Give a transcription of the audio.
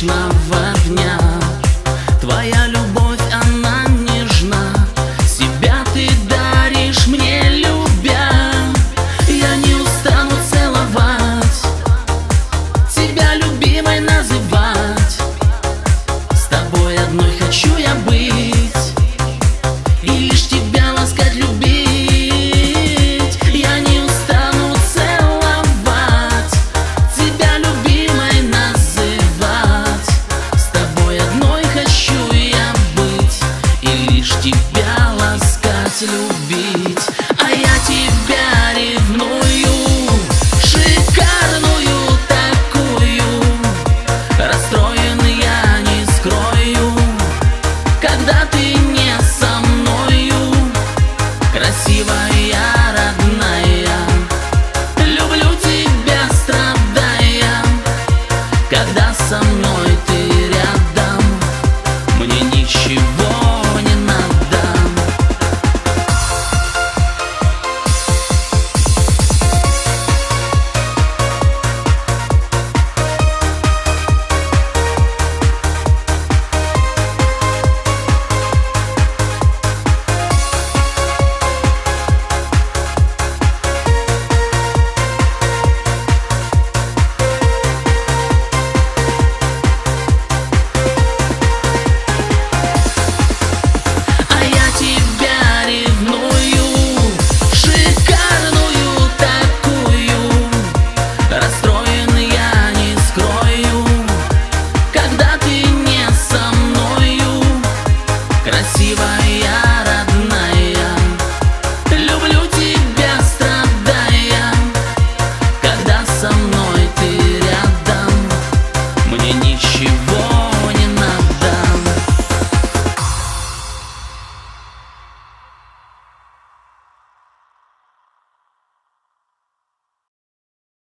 вечного дня. Твоя любовь, она нежна, себя ты даришь мне, любя. Я не устану целовать, тебя любимой называть. С тобой одной хочу я быть и лишь тебя ласкать, любить. Я не устану целовать, тебя любимой называть. С тобой одной хочу я быть и лишь тебя ласкать, любить. А я тебя ревную, шикарную такую. Расстроен я, не скрою, когда ты не со мною. Красивая, родная, люблю тебя, страдая, когда со мной ты.